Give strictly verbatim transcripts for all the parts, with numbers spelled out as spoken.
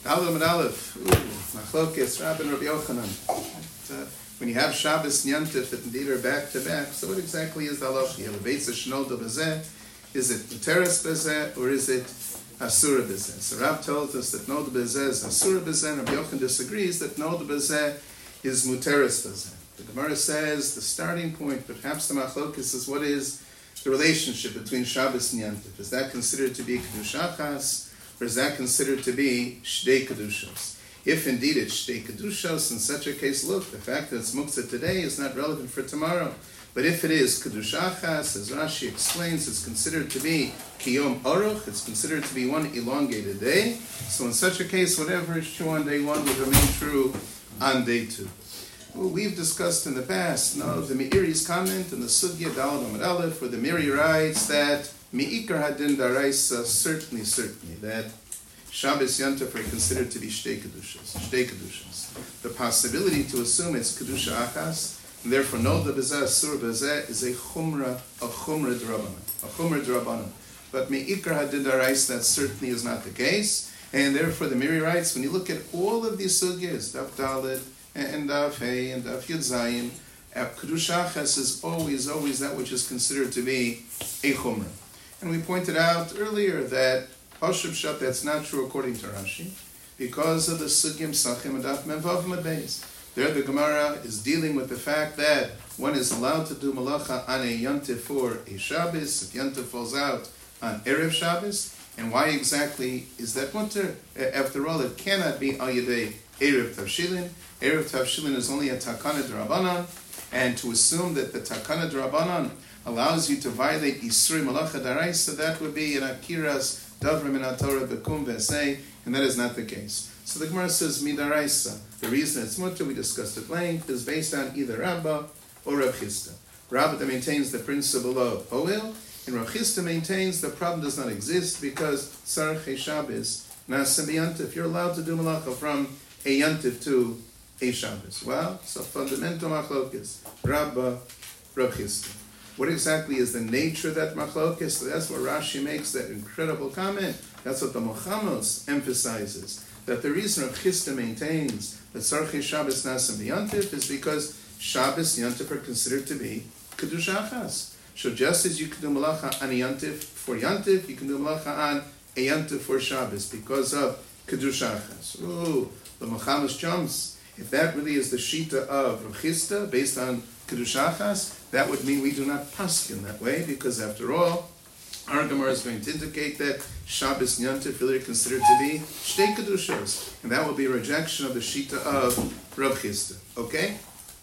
Aleph and Aleph. Ooh, Machlokes, Rabbi and Rabbi Yochanan. Uh, when you have Shabbos and Yantif that indeed are back to back, so what exactly is the halacha? You have a Beitza Shnolda Bezeh. Is it Muteres Bezeh or is it Asura Bezeh? So Rab tells us that Nolda Bezeh is Asura Bezeh, and Rabbi Yochanan disagrees that Nolda Bezeh is Muteres Bezeh. The Gemara says the starting point, perhaps the Machlokes, is what is the relationship between Shabbos and Yantif. Is that considered to be Kedushachas? Or is that considered to be Shdei Kedushos? If indeed it's Shdei Kedushos, in such a case, look, the fact that it's Muktzah today is not relevant for tomorrow. But if it is Kedushachas, as Rashi explains, it's considered to be Kiyom Aruch, it's considered to be one elongated day. So in such a case, whatever is true on day one will remain true on day two. Well, we've discussed in the past, no, the Meiri's comment in the Sugya Daled Amud Aleph, where the Meiri writes that Mi'ikar Hadin Daraisa, certainly, certainly, that Shabbos Yantif are considered to be Shtei Kedushas, Shtei Kedushas. The possibility to assume it's Kedusha Achas, and therefore Nolda Bezeh, Asur Bezeh, is a Chumra, a Chumra D'Rabbanan, a Chumra D'Rabbanan. But Mi'ikar Hadin Daraisa, that certainly is not the case, and therefore the Meiri writes, when you look at all of these Sugyas, Daf Daled, and Daf Hey, and Daf Yud Zayin, Kedusha Achas is always, always that which is considered to be a Chumra. And we pointed out earlier that Pashub Shat, that's not true according to Rashi, because of the Sugim Sachim and Daf Mevav Mebeis. There the Gemara is dealing with the fact that one is allowed to do Malacha on a Yantif for a Shabbos, if Yantif falls out on Erev Shabbos. And why exactly is that mutter? After all, it cannot be Al Yedei Erev Tavshilin. Erev Tavshilin is only a Takana D'Rabbanan, and to assume that the Takana D'Rabbanan allows you to violate Yisrei Malacha Daraisa, that would be an Akiras Davra Min HaTorah Bekum V'Esei, and that is not the case. So the Gemara says Midaraisa. The reason it's mutter, we discussed at length, is based on either Rabbah or Rav Chisda. Rabbah maintains the principle of Oil, and Rav Chisda maintains the problem does not exist because Sarchei Shabbos Na'aseh B'Yantif. You're allowed to do Malacha from a Yantif to a Shabbos. Well, so fundamental machlokes. Rabbah, Rav Chisda. What exactly is the nature of that machlokes? So that's where Rashi makes that incredible comment. That's what the Mochamos emphasizes. That the reason Rav Chisda maintains that Sarchei Shabbos Na'aseh B'Yantif is because Shabbos and Yantif are considered to be Kedusha Achas. So just as you can do Malacha on a Yantif for Yantif, you can do Malacha on a Yantif for Shabbos because of Kedusha Achas. Ooh, the Mochamos jumps. If that really is the Shita of Rav Chisda based on Kedusha Achas, that would mean we do not paskin that way, because after all, our Gemara is going to indicate that Shabbos and Yantif really are considered to be Shtei Kedushos, and that would be a rejection of the Shita of Rav Chisda. Okay?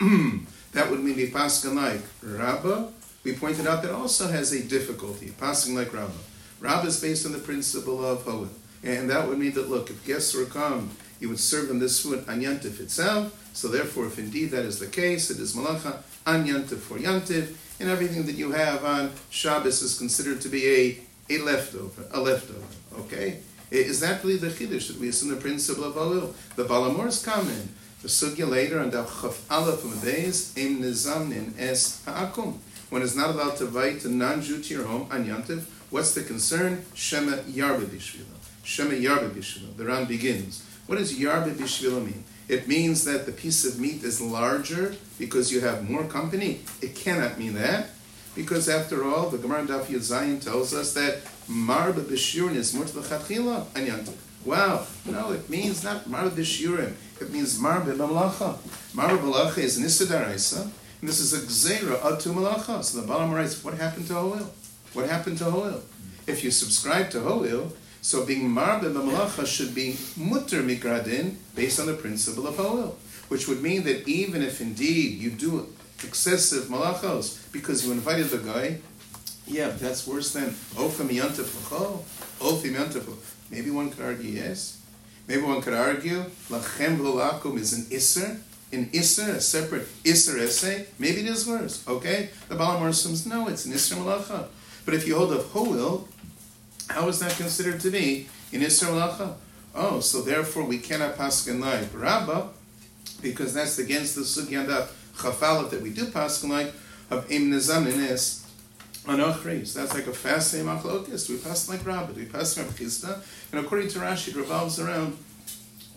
That would mean we paskin like Rabbah. We pointed out that also has a difficulty, paskin like Rabbah. Rabbah is based on the principle of Hoel, and that would mean that, look, if guests were come, you would serve them this food on Yantif itself. So therefore, if indeed that is the case, it is Malacha on Yantif for Yantif, and everything that you have on Shabbos is considered to be a, a leftover, a leftover. Okay? Is that really the Chiddush that we assume the principle of Oil? The Balamor's comment, the Sugya later on Daf Chaf Aleph U'Medeis, Em Nizamnin Es Ha'akum. One is not allowed to invite a non-Jew to your home on Yantif. What's the concern? Shema Yarba Bishvila. Shema Yarba Bishvila. The Ram begins. What does Yarba Bishvila mean? It means that the piece of meat is larger because you have more company. It cannot mean that, because after all, the Gemara Daf Yud Zayin tells us that Marba B'Shurin is more to the Chatchila and Yantif. Wow, no, it means not Marba B'Shurim. It means Marba B'Malacha. Marba B'Malacha is an Issa Daraisa, and this is a Gzeira Atu Malacha. So the Balam writes, what happened to Hoel? What happened to Hoel? If you subscribe to Hoel, so being Marba B'Malacha should be Mutter Mikradin based on the principle of Hoel, which would mean that even if indeed you do excessive Malachos because you invited the guy, yeah, but that's worse than Ofim Yantif L'chol, Ofim Yantif. Maybe one could argue yes. Maybe one could argue Lachem V'Lakum is an Isser, an Isser, a separate Isser essay. Maybe it is worse. Okay, the Balamor assumes no, it's an Isser Malacha. But if you hold of Hoel, how is that considered to be in Isser Malacha? Oh, so therefore we cannot paskin like Rabbah, because that's against the Sugya Daf Chafalot that we do paskin like of Im Nizam Ines Anochreis. That's like a fascinating machlokes. We paskin like Rabbah, we paskin like Chisda, and according to Rashi, it revolves around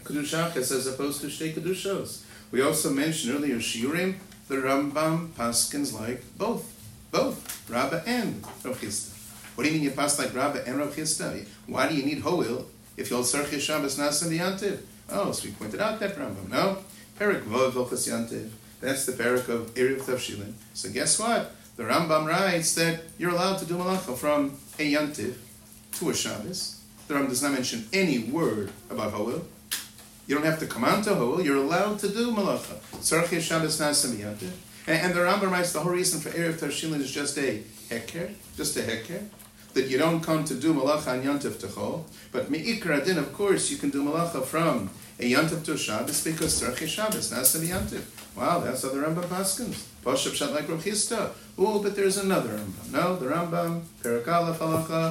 Kedushachas as opposed to Shtei Kedushos. We also mentioned earlier Shiurim, the Rambam paskins like both. Both. Rabba and Rav Chisda. What do you mean you pass like Rabba and Rav Chisda? Why do you need Hoil if you'll Tzarchei Shabbos Nasan Yantiv? Oh, so we pointed out that Rambam. No? Perik Vov Hilchos Yantiv. That's the Perik of Erev Tavshilin. So guess what? The Rambam writes that you're allowed to do Malacha from a Yantiv to a Shabbos. The Rambam does not mention any word about Hoil. You don't have to come on to Hoil. You're allowed to do Malacha. Tzarchei Shabbos Nasan Yantiv. And the Rambam writes the whole reason for Erev Tavshilin is just a heker, just a heker, that you don't come to do Malacha on Yantiv Techol, but Me'ikra Adin, of course, you can do Malacha from a Yantiv to a Shabbos because Tzarchei Shabbos, Nasa Yantiv. Wow, that's how the Rambam paskins. Poshup Shat like Rav Chisda. Oh, but there's another Rambam. No, the Rambam, Perek Aleph Halacha,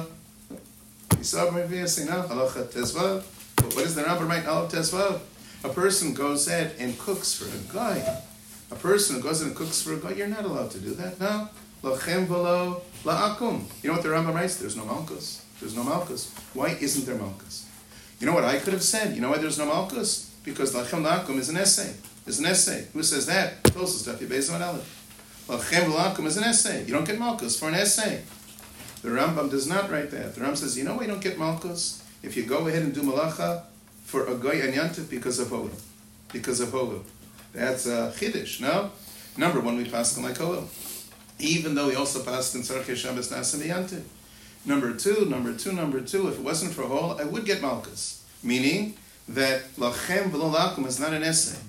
Yisab Mevias, no, Halacha Tezvav. But what does the Rambam write in Aleph Tezvav? A person goes ahead and cooks for a guy. A person who goes in and cooks for a guy, you're not allowed to do that. No. Lachem v'lo la'akum. You know what the Rambam writes? There's no malchus. There's no malchus. Why isn't there malchus? You know what I could have said? You know why there's no malchus? Because lachem la'akum is an essay. Is an essay. Who says that? Closest stuff. You base on Aleph. Lachem la'akum is an essay. You don't get malchus for an essay. The Rambam does not write that. The Rambam says, you know why you don't get malchus? If you go ahead and do malacha for a goy and yantiv because of Holu. Because of Holu. That's a chiddush, no? Number one, we pass them like Holu. Even though we also passed in Tzarchei Shabbos Nasan Yantiv. Number two, number two, number two, if it wasn't for Hol, I would get malchus. Meaning that lachem v'lo lakum is not an essay.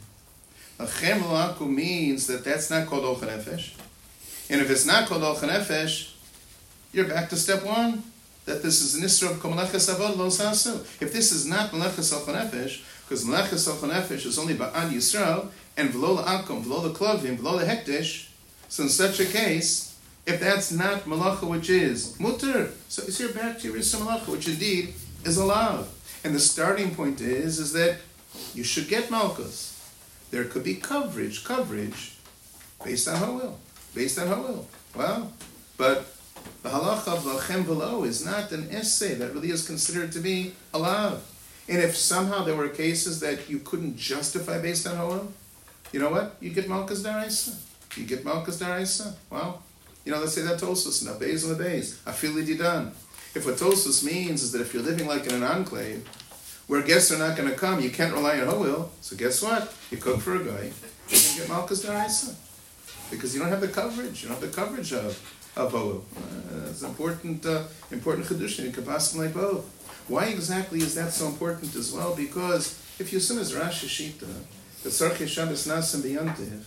Lachem v'lo lakum means that that's not called Ochel Nefesh. And if it's not called Ochel Nefesh, you're back to step one. That this is an Isra of Meleches Avod Lo Sasu. If this is not Meleches Ochel Nefesh, because Meleches Ochel Nefesh is only Ba'ad Yisrael, and v'lo la'akum, v'lo l'klovim, v'lo l'hekdesh, so in such a case, if that's not malacha, which is mutter, so it's here back to your Issa malacha, which indeed is allowed. And the starting point is, is that you should get malchus. There could be coverage, coverage, based on Ha'il, based on Ha'il. Well, but the halacha of lachem v'lo is not an essay that really is considered to be allowed. And if somehow there were cases that you couldn't justify based on Ha'il, you know what? You get malchus daraisa. You get malchus daraisa. Well, you know, let's say that Tosus, na beis and beis, afili didan. If what Tosus means is that if you're living like in an enclave, where guests are not going to come, you can't rely on Ha'il, so guess what? You cook for a guy, you can get malchus daraisa. Because you don't have the coverage, you don't have the coverage of, of Ha'il. Uh, it's important, uh, important chiddush, you can pass them like both. Why exactly is that so important as well? Because if you assume as Rashi Shita, the Tzarchei Shabbos Nasan B'Yantiv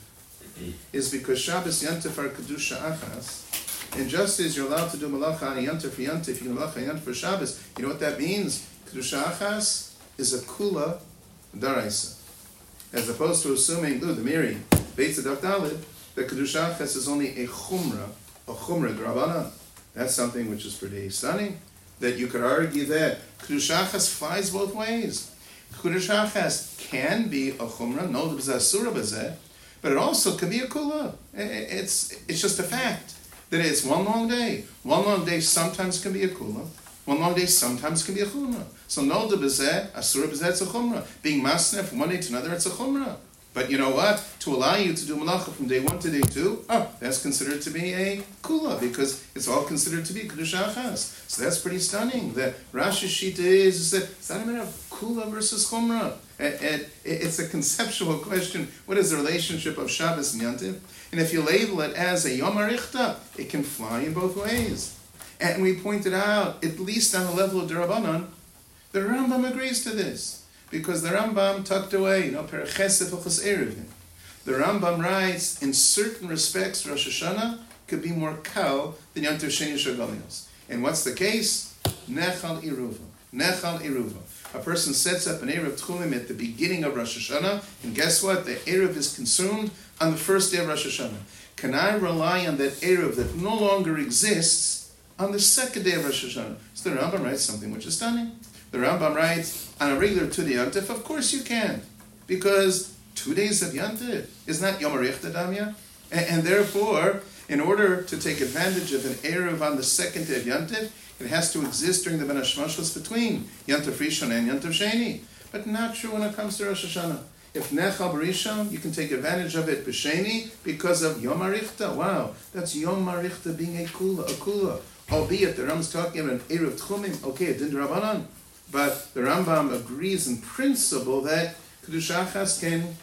is because Shabbos Yantiv are Kedusha Achas, and just as you're allowed to do Malacha on a Yantiv for Yantiv, you can Malacha Yantiv for Shabbos, you know what that means? Kedusha Achas is a Kula Daraisa. As opposed to assuming, ooh, the Miri, Beitz Adav Dalid, that Kedusha Achas is only a Chumrah, a Chumrah D'Rabbanan. That's something which is pretty stunning, that you could argue that Kedusha Achas flies both ways. Kedusha Achas can be a chumrah, no b'zasura b'zeh, but it also can be a kula. It's it's just a fact that it's one long day. One long day sometimes can be a kula. One long day sometimes can be a chumrah. So no b'zeh, asura b'zeh, it's a chumrah. Being masneh from one day to another, it's a chumrah. But you know what? To allow you to do malacha from day one to day two, oh, that's considered to be a kula, because it's all considered to be kedusha achas. So that's pretty stunning. The Rashi Shita is, is that it's not a matter of kula versus chumrah. It, it, it's a conceptual question. What is the relationship of Shabbos and Yantiv? And if you label it as a Yom HaRichta, it can fly in both ways. And we pointed out, at least on the level of D'Rabbanan, the Rambam agrees to this. Because the Rambam tucked away, you know, Perechesef Uchos Erevin. The Rambam writes, in certain respects, Rosh Hashanah could be more kal than Yom Tov Sheni Shagalios. And what's the case? Nechal Iruva. Nechal Iruva. A person sets up an Erev Tchumim at the beginning of Rosh Hashanah, and guess what? The Erev is consumed on the first day of Rosh Hashanah. Can I rely on that Erev that no longer exists on the second day of Rosh Hashanah? So the Rambam writes something which is stunning. The Rambam writes, on a regular two-day Yantif, of course you can. Because two days of Yantif is not Yom HaRichta Damya. And, and therefore, in order to take advantage of an Erev on the second day of Yantif, it has to exist during the Ben HaShmashlos between Yantif Rishon and Yantif Sheni. but not true when it comes to Rosh Hashanah. If Nechal B'Rishon, you can take advantage of it B'Sheni because of Yom HaRichta. Wow, that's Yom HaRichta being a kula, a kula. Albeit the Rambam's talking about an Erev Tchumim, okay, it didn't Rabbanan, but the Rambam agrees in principle that Kiddush Achas can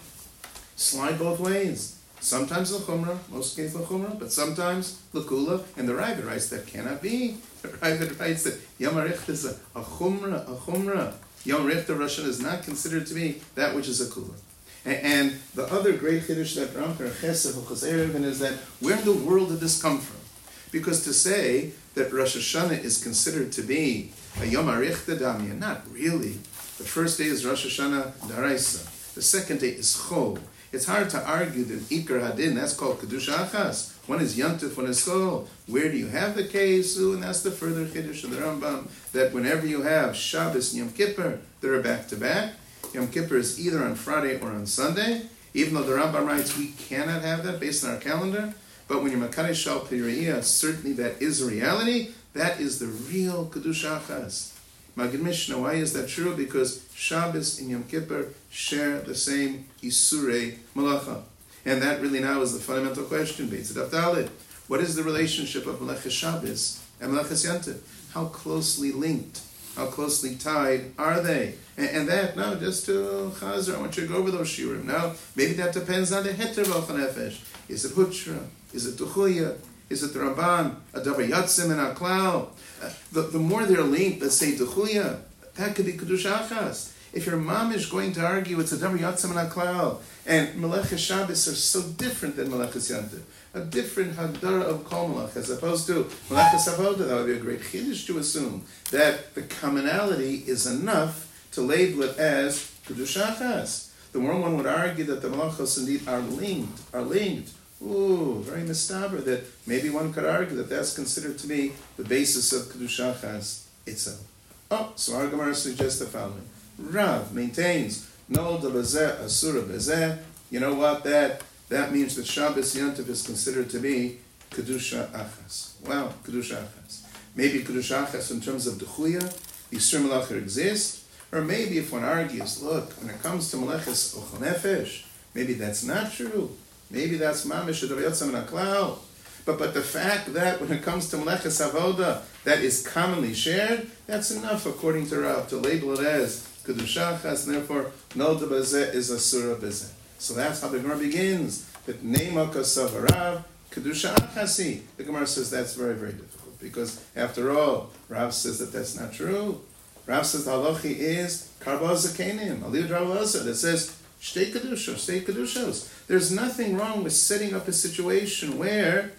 slide both ways. Sometimes l'chumra, most cases l'chumra, but sometimes l'kula, and the Ravid writes that cannot be. The Ravid writes that Yom HaRichta is a, a chumra, a chumra. Yom HaRichta Rosh Hashanah is not considered to be that which is a kula. And, and the other great chiddush that Ramkar Chesed Chosei is that where in the world did this come from? Because to say that Rosh Hashanah is considered to be a Yom HaRichta Damya, not really. The first day is Rosh Hashanah Daraisa. The second day is Chol. It's hard to argue that Ikar Hadin, that's called Kiddush Achas. One is Yantif, one is Chol. Where do you have the Kesu? And that's the further Chiddush of the Rambam, that whenever you have Shabbos and Yom Kippur, they're back to back. Yom Kippur is either on Friday or on Sunday, even though the Rambam writes we cannot have that based on our calendar. But when you're Makane Shal Piriyah, certainly that is a reality. That is the real Kiddush Achas. Magid Mishnah, why is that true? Because Shabbos and Yom Kippur share the same Isurei Malacha. And that really now is the fundamental question. Beit Daf Dalet. What is the relationship of Melechas Shabbos and Melechas Yantiv? How closely linked, how closely tied are they? And, and that, no, just to Chazer, I want you to go over those shiurim. Now, maybe that depends on the Heter V'Alcha Nefesh. Is it Hutra? Is it Tuchuya? Is it the Ramban? A Davar Yatzim and a Klal? Uh, the, the more they're linked, let's say Tuchuya, that could be Kiddush Achas. If your mom is going to argue it's a Davar Yatzim and a Klal, and Melechas Shabbos are so different than Melechas Yantiv, a different Hagdara of Kol Melech, as opposed to Melechas Avoda, that would be a great Chiddush to assume that the commonality is enough to label it as Kiddush Achas. The more one would argue that the Melechos indeed are linked, are linked, ooh, very mistaber, that maybe one could argue that that's considered to be the basis of Kiddush Achas itself. Oh, so our Gemara suggests the following. Rav maintains, no de bezeh asura bezeh. You know what? That that means that Shabbos Yantiv is considered to be Kedusha Achas. Wow, Kedusha Achas. Maybe Kedusha Achas in terms of Dechuya, Yisur Malacha exists, or maybe if one argues, look, when it comes to Melechas Ochel Nefesh, maybe that's not true. Maybe that's Mamish Davar Yatzim and Aklal. But but the fact that when it comes to Melechas Avoda, that is commonly shared, that's enough according to Rav to label it as Kiddush Achas, and therefore no de bezeh is asura bezeh. So that's how the Gemara begins. That Neima Kasav Rav Kiddush Achasi. The Gemara says that's very very difficult because after all, Rav says that that's not true. Rav says the halachi is Karba Zakenim Aliyah Dravasa that says Shtei Kedushos, Shtei Kedushos. There's nothing wrong with setting up a situation where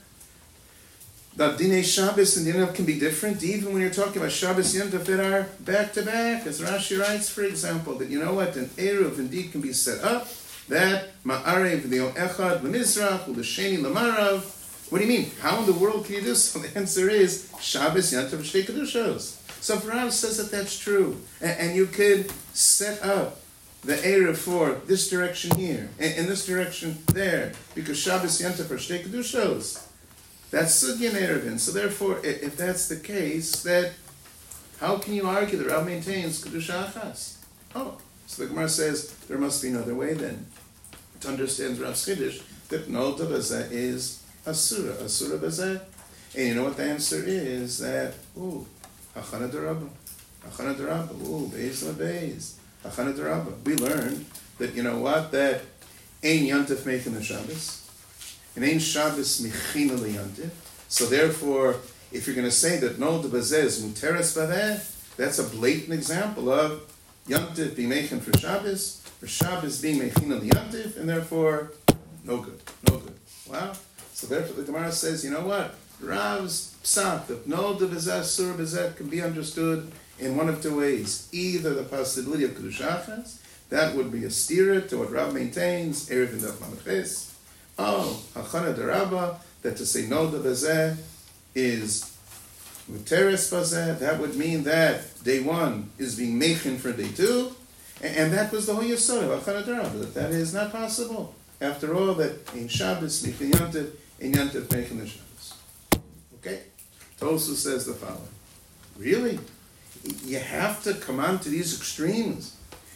the Dinei Shabbos and Dinei can be different, even when you're talking about Shabbos Yantiv that are back to back. As Rashi writes, for example, that you know what, an Eruv indeed can be set up, that Ma'arev V'Yom Echad L'Mizrach U'L'Sheni L'Marav. What do you mean? How in the world can you do this? So the answer is Shabbos Yantiv Shtei Kedushos. So if Rav says that that's true, and, and you could set up the Erev for this direction here, and, and this direction there, because Shabbos Yantiv are Shtei Kedushos. That's Sugyan Erevin. So therefore, if that's the case, that how can you argue that Rav maintains Kiddush Achas? Oh, so the Gemara says there must be another way then to understand Rav's Chiddush that no de bezeh is Asura, Asura bezeh. And you know what the answer is? That, ooh, Hachana D'Rabba, Hachana D'Rabba, ooh, Beis LaBeis, Hachana D'Rabba. We learned that, you know what, that Ein Yantif Mechin the Shabbos, and Ein Shabbos Mechina Liyantiv. So therefore, if you're going to say that no de bezeh is Muteres Badeh, that's a blatant example of Yantiv being Mechin for Shabbos, or Shabbos being Mechina Liyantiv, and therefore, no good, no good. Wow. So therefore the Gemara says, you know what? Rav's psat, that no de bezeh, sur bezeh, can be understood in one of two ways. Either the possibility of Kiddush Achas, that would be a steer to what Rav maintains, Erev and Daf Lamed. Oh, Hachana D'Rabba, that to say no de bezeh is Muteres Bazeh, that would mean that day one is being mechin for day two, and, and that was the whole yesod of Hachana D'Rabba, that that is not possible. After all, that in Shabbos, Mechin Yantiv, in Yantiv Mechin the Shabbos. Okay? Tosu says the following. Really? You have to come on to these extremes.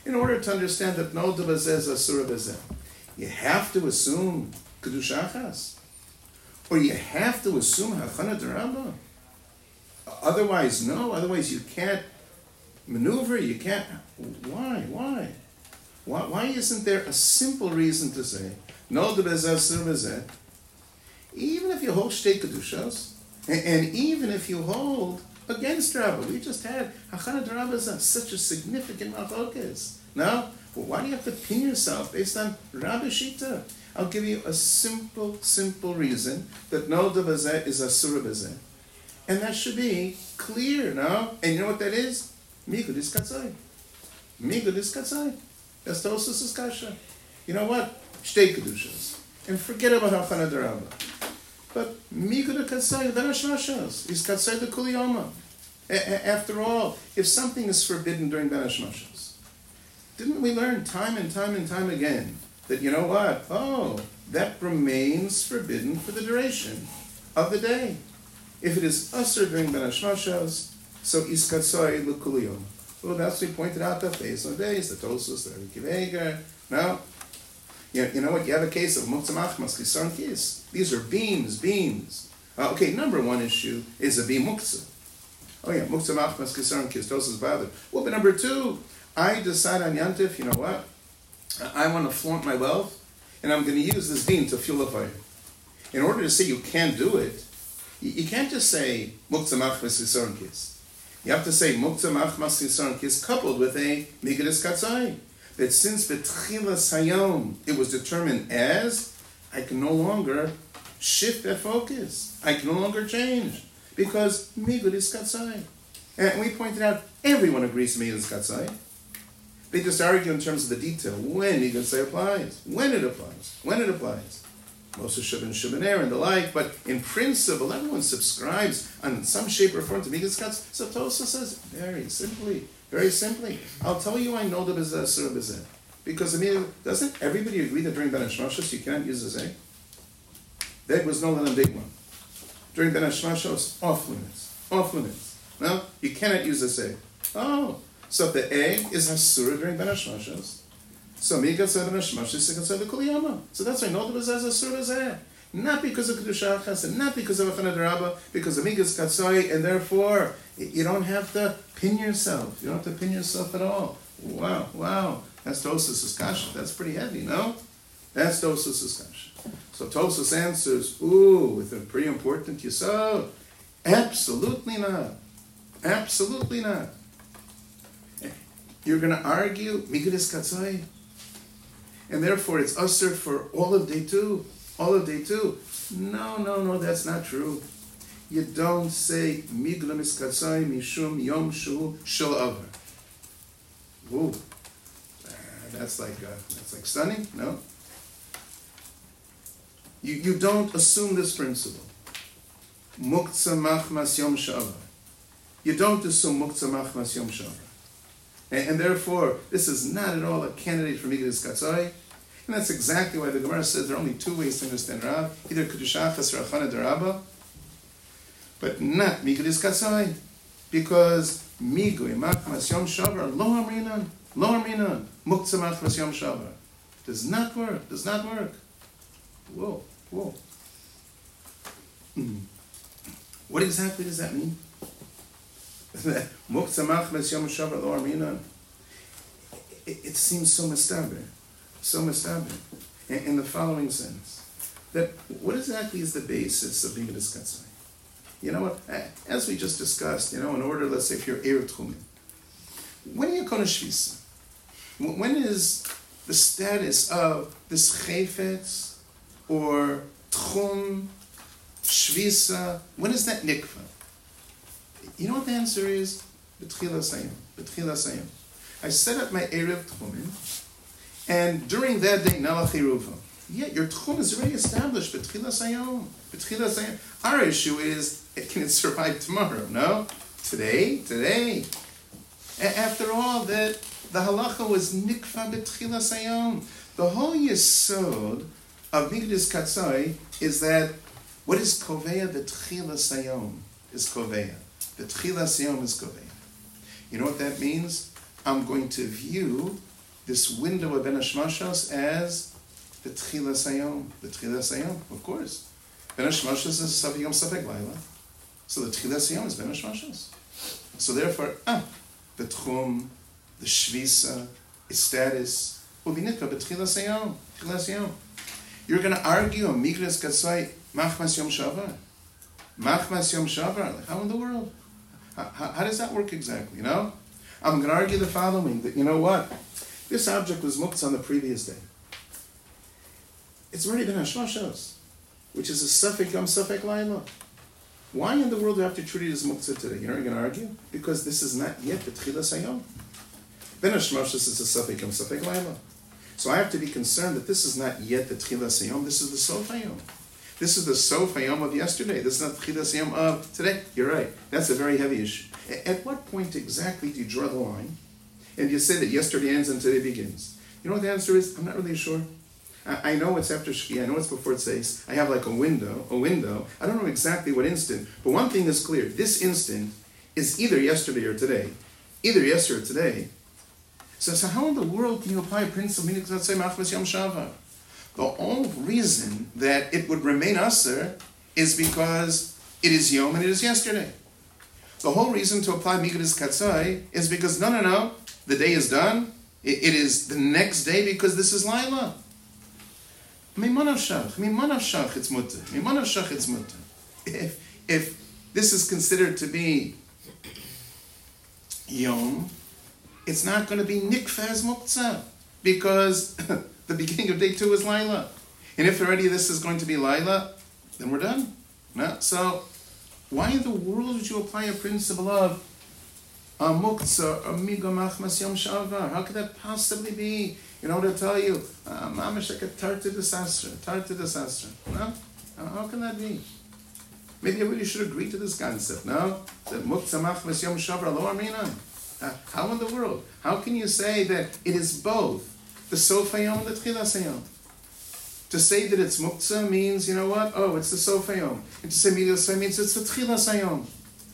in order to understand that no debazeh is asura bezeh. You have to assume kedusha achas, or you have to assume hachana d'rabba. Otherwise, no. Otherwise, you can't maneuver. You can't. Why? Why? Why? Why isn't there a simple reason to say no debazeh asura bezeh? Even if you hold shtei kedushas, and, and even if you hold against Rabbah, we just had hachana d'rabba is such a significant machlokes. No, well, why do you have to pin yourself based on Rabbi Shita? I'll give you a simple, simple reason that no debazeh is asura bezeh, and that should be clear. No, and you know what that is? Migud is katzai. Migud is katzai. That's Tosfos' kasha. You know what? Shtei kedushas, and forget about hachana d'rabba. But migud katzai ben hashmashas is katzai the kuliyama. After all, if something is forbidden during ben hashmashas, didn't we learn time and time and time again that, you know what? Oh, that remains forbidden for the duration of the day. If it is usher during ben hashmashas, so is katzai the kuliyama. Well, that's what we pointed out the face on days, the Tosfos, the Rebbe Kiva. Now, You, you know what? You have a case of muktzah machmas kisarn kis. These are beams, beams. Uh, okay, number one issue is a beam muktzah. Oh yeah, muktzah machmas kisarn kis. Tosfos bothered. Well, but number two, I decide on Yantif, you know what? I want to flaunt my wealth, and I'm going to use this beam to fuel a fire. In order to say you can't do it, you, you can't just say muktzah machmas kisarn kis. You have to say muktzah machmas kisarn kis coupled with a migdis katzai. That since B'tchilas Hayom it was determined as, I can no longer shift that focus. I can no longer change. Because Migud is Katzai. And we pointed out, everyone agrees Migud is Katzai. They just argue in terms of the detail. When Migud Katzai applies. When it applies. When it applies. Moshe Shubin, Shubin and the like. But in principle, everyone subscribes on some shape or form to Migud Katzai. So Tosfos says, very simply, Very simply, I'll tell you I know the bezeh asura bezeh. Because I mean, doesn't everybody agree that during Ben Hashmashos you cannot use the egg? The egg was no than a big one. During Ben Hashmashos, off limits. Off limits. No? You cannot use this egg. Oh. So if the egg is asura during Ben Hashmashos, so mi katzeh Ben Hashmashos, you katzeh the kuliyama. So that's why no the bezeh asura bezeh. Not because of kedusha achas, and not because of hachana d'rabba, because of migas katzai, and therefore you don't have to pin yourself. You don't have to pin yourself at all. Wow, wow, that's Tosfos' kasha. That's pretty heavy, no? That's Tosfos' kasha. So Tosfos answers, ooh, with a pretty important yisod. Absolutely not. Absolutely not. You're going to argue migas katzai, and therefore it's usher for all of day two. All of day two. No, no, no, that's not true. You don't say migla miskatzai mishum yom shu shel avar. Ooh, uh, that's like uh, that's like stunning. No, you you don't assume this principle. Muktzah machmas yom shavar. You don't assume muktzah machmas yom shavar, and, and therefore this is not at all a candidate for migla miskatzai. And that's exactly why the Gemara says there are only two ways to understand Rav, either kedusha achas or hachana d'rabba, but not migdis katzai, because migui machmas yom shavar lo amrinan, lo amrinan, muktzah machmas yom shavar does not work, does not work. Whoa, whoa. What exactly does that mean? Muktzah machmas yom shavar lo amrinan. It seems so mistaber. So mistaber, in, in the following sense, that what exactly is the basis of migdis katzai? You know what? As we just discussed, you know, in order, let's say, if you're erev tchumen, when are you kona shvisa? When is the status of this chayfetz or tchum shvisa? When is that nikva? You know what the answer is? B'tchilas hayom. B'tchilas hayom. I set up my erev tchumen. And during that day, Nalach Yeruva, yeah, your tchum is already established. B'tchilas hayom, b'tchilas hayom. Our issue is, can it survive tomorrow? No, today, today. A- after all, that the halacha was nikva b'tchilas hayom. The whole yesod of migdis katzai is that what is koveya b'tchilas hayom is koveya. B'tchilas hayom is koveya. You know what that means? I'm going to view this window of Ben Hashmashos as the Tchilas Hayom. The Tchilas Hayom, of course. Ben Hashmashos is Safek Yom Safek Laila. So the Tchilas Hayom is Ben Hashmashos. So therefore, ah, the Tchum, the Shvisa, its status, will be Nikra, but Tchilas Hayom. Tchilas Hayom. You're going to argue on Migras Katzai, Machmas Yom Shavar. Machmas Yom Shavar. Like, how in the world? How, how, how does that work exactly, you know? I'm going to argue the following, that, you know what? This object was muktzah on the previous day. It's already been Hashmashos, which is a Safek Yom Safek Laila. Why in the world do you have to treat it as muktzah today? You know what you're going to argue? Because this is not yet the Tchilas Hayom. Ben Hashmashos is a Safek Yom Safek Laila. So I have to be concerned that this is not yet the Tchilas Hayom, this is the Sof Hayom. This is the Sof Hayom of yesterday. This is not the Tchilas Hayom of today. You're right. That's a very heavy issue. At what point exactly do you draw the line? And you say that yesterday ends and today begins. You know what the answer is? I'm not really sure. I, I know it's after Shkia. I know it's before it says. I have like a window, a window. I don't know exactly what instant. But one thing is clear. This instant is either yesterday or today. Either yesterday or today. So, so how in the world can you apply a principle meaning let's say Machmas Yom Shavar? The only reason that it would remain Aser is because it is Yom and it is yesterday. The whole reason to apply Migras Katzai is because no, no, no, the day is done. It, it is the next day because this is Laila. Mimanavshach, mimanavshach, it's mutter. Mimanavshach, it's mutter. If if this is considered to be Yom, it's not going to be Nikfaz Muktzah because the beginning of day two is Laila. And if already this is going to be Laila, then we're done. No? So, why in the world would you apply a principle of a Muktzah or Miga Machmas Yom Shavar? How could that possibly be? You know what I tell you? Mamash like a tarta disaster, tarta disaster. No? How can that be? Maybe I really should agree to this concept, no? That Muktzah Machmas Yom Shavar Lo Aminan. How in the world? How can you say that it is both the Sof Hayom and the Tchilas Hayom? To say that it's Muktzah means, you know what? Oh, it's the Sof Hayom. And to say Midas means it's the Tchilas Hayom.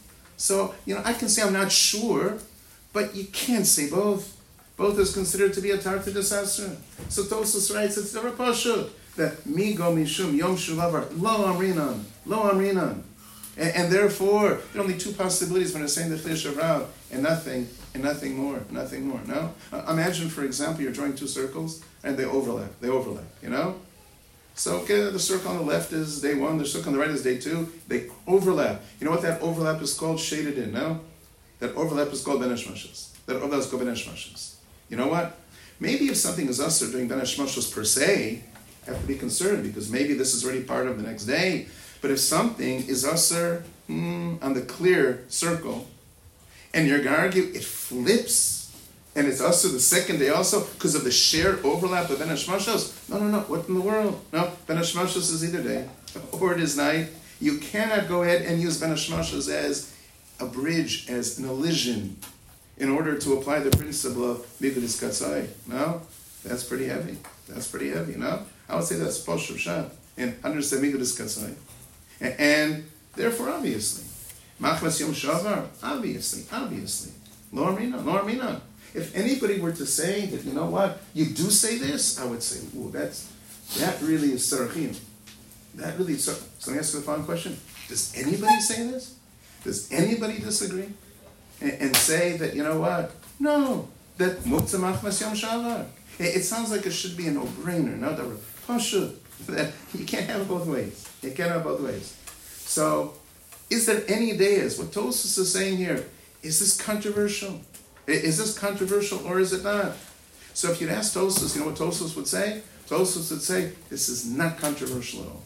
So, you know, I can say I'm not sure, but you can't say both. Both is considered to be a Tarta disaster. So Tosfos writes, it's the Rapashut, that Mi Go Mishum Yom Shulavar, Lo Amrinan, Lo Amrinan. And, and therefore, there are only two possibilities when I'm saying the Chiddush of Rav, and nothing, and nothing more, nothing more, no? Uh, imagine, for example, you're drawing two circles, and they overlap, they overlap, you know? So, okay, the circle on the left is day one, the circle on the right is day two, they overlap. You know what that overlap is called? Shaded in, no? That overlap is called Ben Hashmashos. That overlap is called Ben Hashmashos. You know what? Maybe if something is usher during Ben Hashmashos per se, I have to be concerned, because maybe this is already part of the next day. But if something is usher hmm, on the clear circle, and you're going to argue it flips, and it's usher the second day also, because of the shared overlap of Ben Hashmashos, no, no, no, what in the world? No, Ben Hashmashos is either day, or it is night. You cannot go ahead and use Ben Hashmashos as a bridge, as an elision, in order to apply the principle of Migras Katzai. No? That's pretty heavy. That's pretty heavy, no? I would say that's Posh Shat, and understand Migras Katzai. And, and therefore, obviously, Machmas Yom Shavar, obviously, obviously, Lo Amrinan, Lo Amrinan. If anybody were to say that, you know what, you do say this, I would say, ooh, that's, that really is Sarachim. That really is Sarachim. So let me ask you the following question. Does anybody say this? Does anybody disagree? And, and say that, you know what, no, that Muktzah Machmas Yom Shavar. It, it sounds like it should be a no-brainer, no? That Pashut. You can't have it both ways. You can't have it both ways. So, is there any days, what Tosfos is saying here, is this controversial? Is this controversial or is it not? So if you'd ask Tosfos, you know what Tosfos would say? Tosfos would say, this is not controversial at all.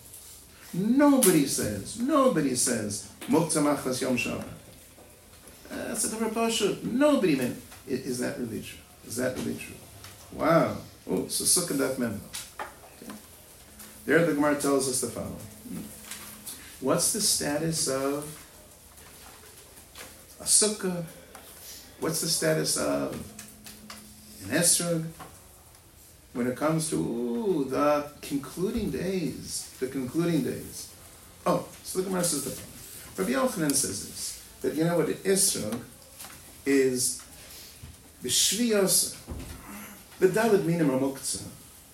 Nobody says, nobody says, Muktzah Machmas Yom Shavar. That's a different Pashut. Nobody meant, is that really true? Is that really true? Wow. Oh, so Sukkah Daf Mem. There the Gemara tells us the following. What's the status of a sukkah? What's the status of an esrog? When it comes to ooh, the concluding days, the concluding days. Oh, so the Gemara says the following. Rabbi Yochanan says this, that you know what an esrog is the shvi yosef. The Daled Minim are Muktzah.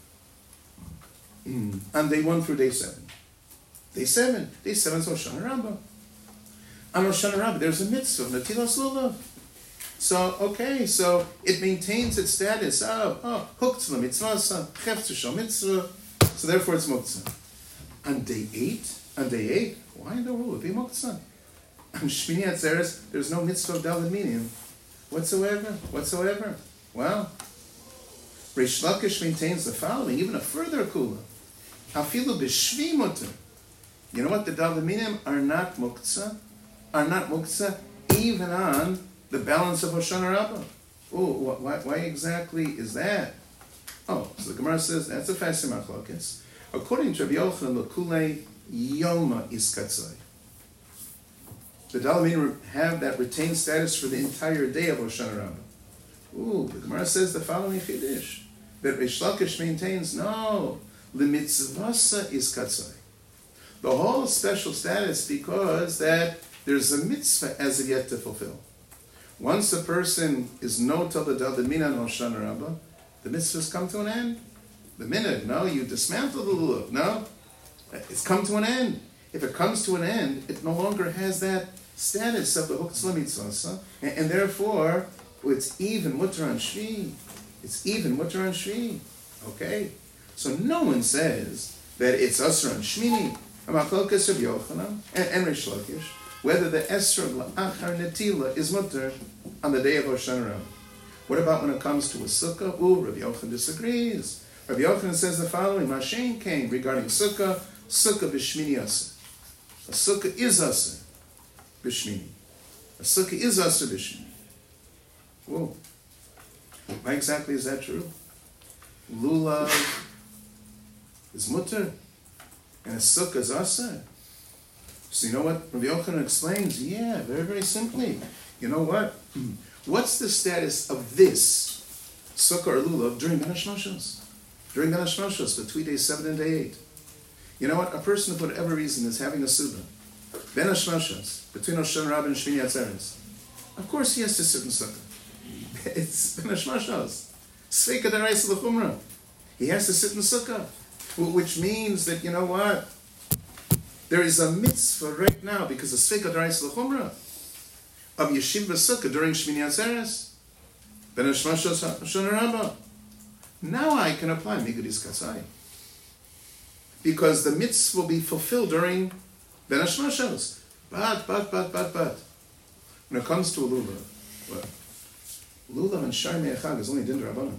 Mm. On day one through day seven. Day seven. Day seven is Hoshana Rabbah. On Hoshana Rabbah, there's a mitzvah, Natilas Lulav. So, okay, so it maintains its status of, oh, Huktzla Mitzvah, Cheftzah Shal Mitzvah, so therefore it's Muktzah. On day eight, on day eight, why in the world would it be Muktzah? On Shmini Atzeres, there's no mitzvah of Daled Minim whatsoever, whatsoever. Well, Reish Lakish maintains the following, even a further kula. Afilu b'shvi mutter. You know what? The Daled Minim are not Muktzah, are not Muktzah, even on the balance of Hoshana Rabbah. Oh, why, why exactly is that? Oh, so the Gemara says that's a fasting machlokes. According to Rabbi Yochanan, l'kulei yoma is katzai. The Daled Minim have that retained status for the entire day of Hoshana Rabbah. Ooh, the Gemara says the following chiddush that Reish Lakish maintains no, the mitzvasa is katzai. The whole special status because that there's a mitzvah as of yet to fulfill. Once a person is no till the Daled Minim on Hoshana Rabbah, the mitzvahs come to an end. The minute, no, you dismantle the lulav. No, it's come to an end. If it comes to an end, it no longer has that status of the Huktzla Mitzvah, and, and therefore, it's even mutter on Shvi. It's even mutter on Shvi. Okay? So no one says that it's Asr on Shmini, Amachlokas of Yochanan, and, and Reish Lakish, whether the Esr La'achar Netila is mutter on the day of Hoshana Rabbah. What about when it comes to a sukkah? Ooh, Rabbi Yochanan disagrees. Rabbi Yochanan says the following, Mashen came regarding sukkah, sukkah b'shmini asr. A sukkah is asr b'shmini. A sukkah is asr b'shmini. Whoa. Why exactly is that true? Lulav is mutter, and a sukkah is asr. So you know what Rabbi Yochanan explains? Yeah, very, very simply. You know what? What's the status of this sukkah or lulav during Ben HaShmashos? During Ben HaShmashos, between day seven and day eight. You know what? A person, for whatever reason, is having a suda. Ben HaShmashos, between Hoshana Rabbah and Shmini Atzeres. Of course he has to sit in sukkah. It's Ben HaShmashos. Sveika D'Oraisa L'Chumra. He has to sit in sukkah. Which means that, you know what? There is a mitzvah right now, because of Sveika D'Oraisa L'Chumra, of Yeshiva Sukkah during Shmini Atzeres, Ben HaShmashos Hoshana Rabbah. Now I can apply Migudis Katzai. Because the mitzvah will be fulfilled during Ben HaShmashos. But, but, but, but, but. When it comes to a lulav, well, lulav and Shar Me'echag is only din d'Rabbanan.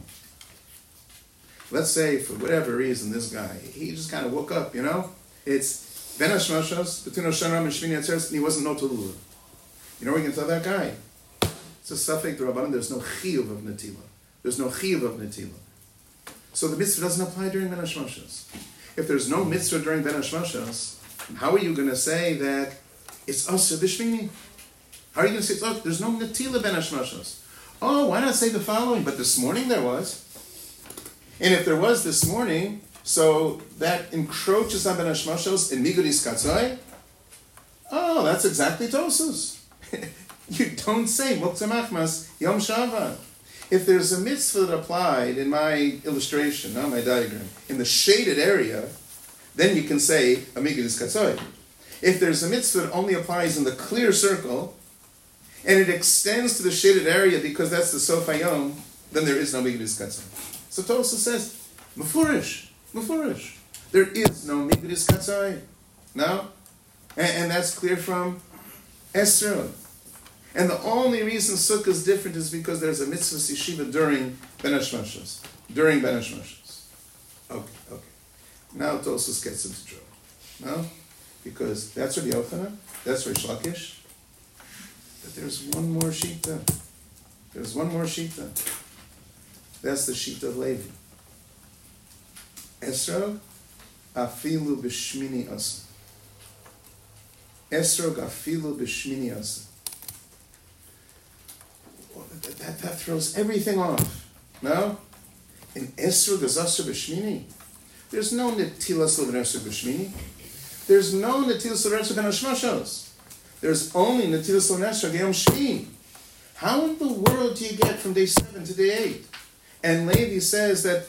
Let's say, for whatever reason, this guy, he just kind of woke up, you know? It's Ben HaShmashos, between Hoshana Rabbah and Shmini Atzeres, and he wasn't no to lulav. You know what you can tell that guy? It's a suffix d'Rabbanan, there's no chiyuv of netila. There's no chiyuv of netila. So the mitzvah doesn't apply during Ben HaShmashos. If there's no mitzvah during Ben HaShmashos, how are you going to say that it's asr b'shmini? How are you going to say, look, there's no netila Ben HaShmashos? Oh, why not say the following? But this morning there was. And if there was this morning, so that encroaches on Ben HaShmashos in Migudis Katzai? Oh, that's exactly Tosus. You don't say Muktzah Machmas Yom Shava. If there's a mitzvah that applied in my illustration, not my diagram, in the shaded area, then you can say a Migudis Katzai. If there's a mitzvah that only applies in the clear circle, and it extends to the shaded area because that's the Sof HaYom, then there is no Migudis Katzai. So Tosa says, Mefurish, Mefurish. There is no Migudis Katzai. No? And, and that's clear from Esra. And the only reason Sukkah is different is because there's a mitzvah yeshiva during Ben HaShmashos. During Ben HaShmashos. Okay, okay. Now Tosus gets into trouble. No? Because that's Rabbi Yochanan, that's Reish Lakish. But there's one more shita. There's one more shita. That's the shita of Levi. Esrog afilu b'shmini asa. Esrog afilu b'shmini asa. That, that, that throws everything off. No? In Esrog azasr b'shmini, there's no netilas l'ven Esrog b'shmini. There's no netilas l'ven Esrog ben HaShmashos. There's only netilas l'ven Esrog yom shvi. How in the world do you get from day seven to day eight? And Levi says that,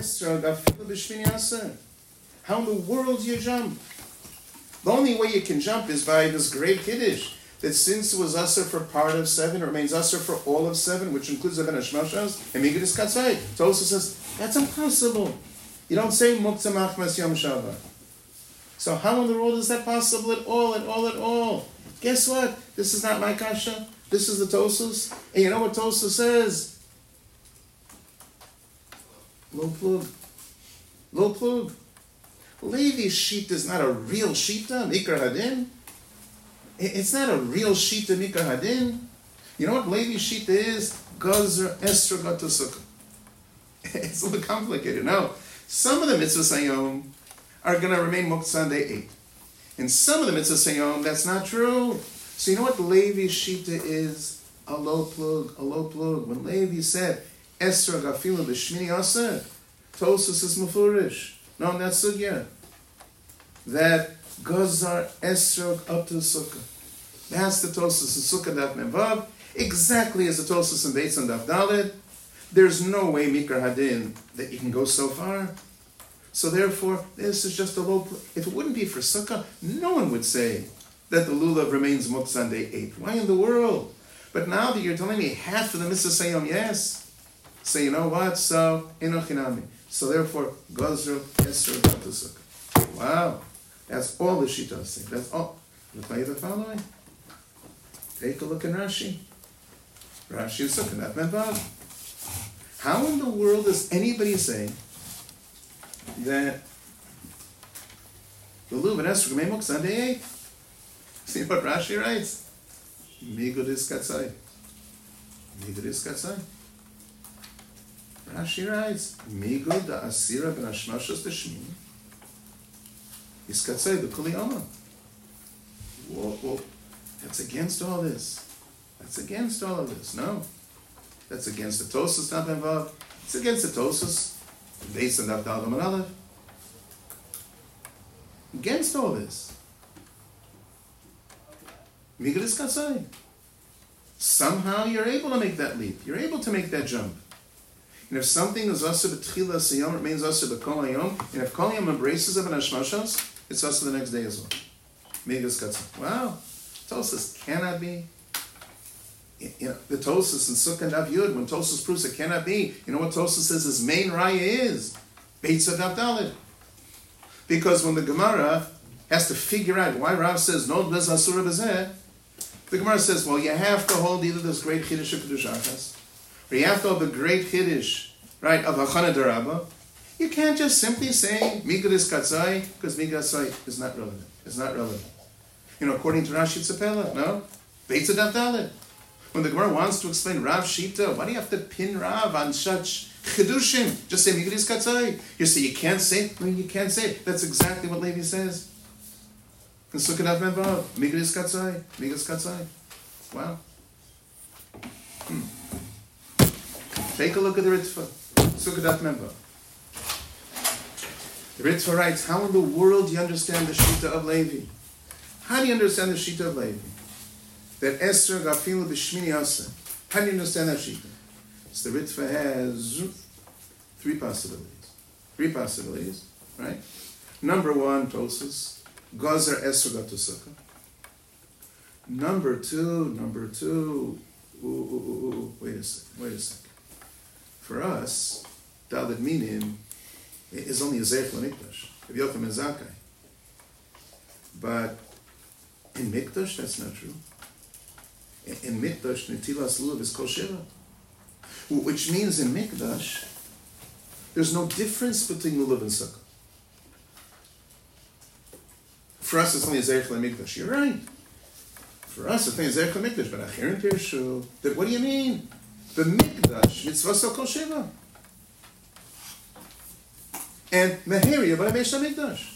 how in the world do you jump? The only way you can jump is by this great Kiddush, that since it was usher for part of seven, it remains usher for all of seven, which includes the Ben Hashmashas, and Migdis Katzai. So also says, that's impossible. You don't say Muktzah Machmas Yom Shabbat. So how in the world is that possible at all, at all, at all? Guess what? This is not my kasha. This is the Tosfos. And you know what Tosfos says? Lo plug. Lo plug. Levi's shita is not a real shita, Mikra Hadin. It's not a real shita, Mikra Hadin. You know what Levi's shita is? Gazer Estra Gatusuk. It's a little complicated. No. Some of the mitzvahs hayom are going to remain Muktzah on day eight. And some of the mitzvahs hayom, that's not true. So you know what Levi's shita is? A low plug, a low plug. When Levi said, Esra gafilu b'shmini aser, Tosfos is mufurish. No, that's sugya. That gazar esrog up to sukkah. That's the Tosfos in Sukkah Daf Memvav, exactly as the Tosfos in Beitz and Daf Daled. There's no way Mikra Hadin that you can go so far. So therefore, this is just a low. Pl- if it wouldn't be for Sukkah, no one would say that the lulav remains Muktzah on day eight. Why in the world? But now that you're telling me half of the mitzvah sayom yes, so you know what? So enochinami. So therefore, Gazru Esra Sukkah. Wow, that's all the Shita say. That's all. Look like the following. Take a look in Rashi. Rashi is Sukkah, not Memvav. How in the world does anybody say that the Luv and Esra remain Muktzah on day eight? See what Rashi writes? Migudis Katzai. Migudis Katzai. Rashi writes, Migud da Asira ben Hashmashas Teshmin. Is Katzai the Kuli Oma. Whoa, whoa. That's against all this. That's against all of this. No. That's against the Tosfos not involved. It's against the Tosfos. Based on that Dalgam and Aleph. Against all this. Migudis Katzai. Somehow you're able to make that leap. You're able to make that jump. And if something is also b'tchila siyom, it remains also b'kol hayom. And if kol hayom embraces it in hashmashas, it's also the next day as well. Migudis Katzai. Wow. Tosfos cannot be. You know, the Tosfos in Sukkah Daf Yud, when Tosfos proves it cannot be, you know what Tosfos says his main raya is? Beitza Daf Daled. Because when the Gemara has to figure out why Rav says no bez asura bezeh, the Gemara says, well, you have to hold either this great Chiddush of Kiddush Achas, or you have to hold the great Chiddush, right, of Hachana D'Rabba. You can't just simply say Migudis Katzai, because Migudis Katzai is not relevant. It's not relevant. You know, according to Rashi Tzapela, no? Beitza Daf Daled. When the Gemara wants to explain Rav Shita, why do you have to pin Rav on such Chidushim? Just say Migudis Katzai. You say you can't say, I mean, you can't say it. That's exactly what Levi says. In Sukkah Daf Memvav, Migudis Katzai, Migudis Katzai. Wow. Hmm. Take a look at the Ritva, Sukkah Daf Memvav. The Ritva writes, how in the world do you understand the Shita of Levi? How do you understand the Shita of Levi? That Esra Gafilu B'Shmini Asa. How do you understand that Shita? So the Ritva has three possibilities. Three possibilities, right? Number one, Tosfos. Gazer Esra Gatusaka. Number two, number two, ooh, ooh, ooh, ooh, wait a second, wait a second. For us, Dalet Minim is only a Zeich LaMikdash. Rav Yochanan ben Zakkai. But in Mikdash, that's not true. In, in Mikdash, Netilas Lulav is Kol Shiva. Which means in Mikdash, there's no difference between Lulav and Sukkah. For us, it's only a Zeich LaMikdash. You're right. For us, it's only a Zeich LaMikdash. But Achirim Pirshu, that what do you mean? The Mikdash, Mitzvah So Kol Shiva. And Meheria, but Amesh HaMikdash.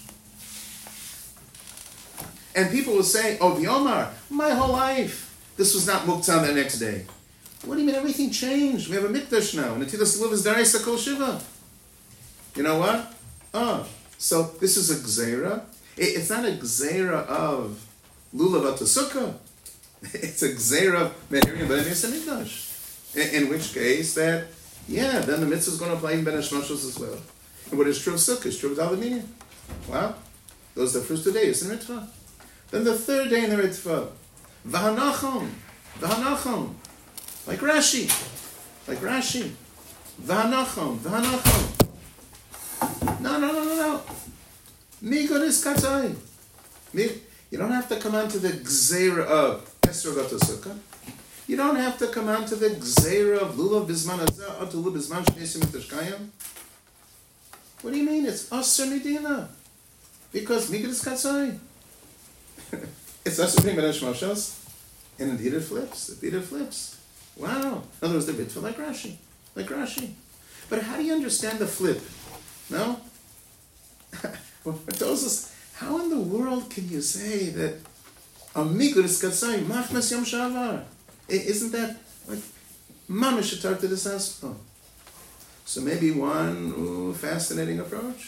And people will say, oh, the Omar, my whole life, this was not Muktzah the next day. What do you mean everything changed? We have a Mikdash now. Netilas Lulav is Darei Kol Shiva. You know what? Oh, so this is a Gzeira. It's not a Gzeira of Lulav Atasukkah. It's a Gzeira of Meheria, but Amesh HaMikdash. In which case, that Yeah, then the mitzvah is going to apply in Ben Hashmashos as well. And what is true of Sukkot is true of Dalamini. Wow. Those are the first two days in the mitzvah. Then the third day in the mitzvah, V'hanachon, V'hanachon, like Rashi, like Rashi, V'hanachon, V'hanachon. No, no, no, no, no. Migod is katzai. You don't have to come on to the gzeira of Esrog Sukkah. You don't have to come on to the gzeira of Lulav Bizman Azah or to Lulav Bizman Shnesim Tashkayim. What do you mean? It's Asr Medina. Because Migod is katzai. It's Asr Medina Ben Hashmashos. And indeed it flips. Indeed it flips. Wow. In other words, the Ritva like Rashi. Like Rashi. But how do you understand the flip? No? Well, it tells us, how in the world can you say that a Migud is Katsai, Machmas Yom Shavar? Isn't that like Mamish Atar to this aspect? So maybe one ooh, fascinating approach.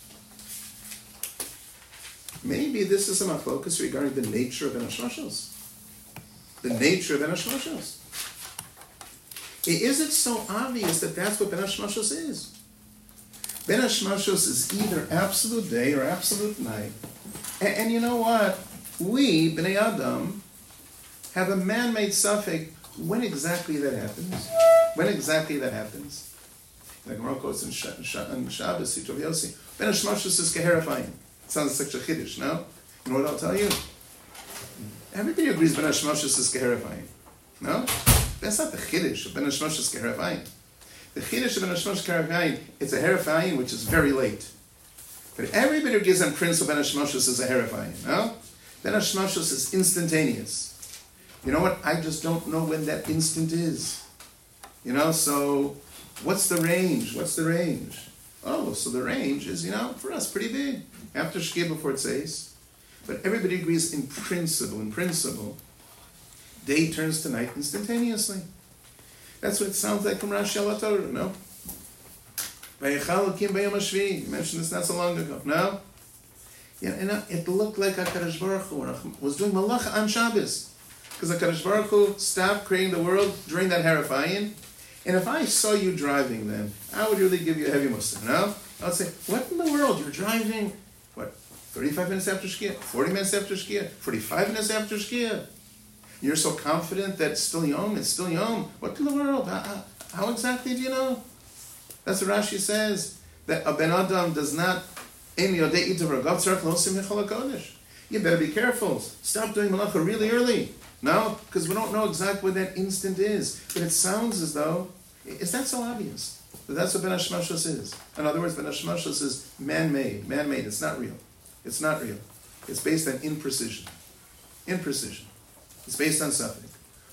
Maybe this is a focus regarding the nature of Ben Hashmashos. The nature of Ben Hashmashos. Is it so obvious that that's what Ben Hashmashos is? Ben Hashmashos is either absolute day or absolute night. And, and you know what? We, Bnei Adam, have a man-made suffix when exactly that happens. When exactly that happens. Like Gemara quotes in Shabbos, Yitov Yossi. Ben Hashmashos is keherafayim. Sounds like a chiddush, no? You know what I'll tell you? Everybody agrees Ben Hashmashos is keherafayim. No? That's not the chiddush of Ben Hashmashos keherafayim. The Chiddush of Ben Hashmashos Keherafayim, it's a Herafayim which is very late. But everybody who gives them principle Ben Hashmashos is a Herafayim, no? Ben Hashmashos is instantaneous. You know what? I just don't know when that instant is. You know, so what's the range? What's the range? Oh, so the range is, you know, for us, pretty big. After Shkia, before it says. But everybody agrees in principle, in principle, day turns to night instantaneously. That's what it sounds like from Rashi al Torah, no? You mentioned this not so long ago, no? Yeah, and it looked like HaKadosh Baruch Hu was doing malacha on Shabbos. Because HaKadosh Baruch Hu stopped creating the world during that Herafayim. And if I saw you driving then, I would really give you a heavy mussar, no? I would say, what in the world? You're driving, what, thirty-five minutes after Shkia? forty minutes after Shkia? forty-five minutes after Shkia? You're so confident that it's still Yom, it's still Yom. What in the world? How, how exactly do you know? That's what Rashi says, that a Ben Adam does not, you better be careful. Stop doing malacha really early. No, because we don't know exactly what that instant is. But it sounds as though, is that so obvious? But that's what Ben Hashmashos is. In other words, Ben Hashmashos is man-made. Man-made, it's not real. It's not real. It's based on imprecision. Imprecision. It's based on something.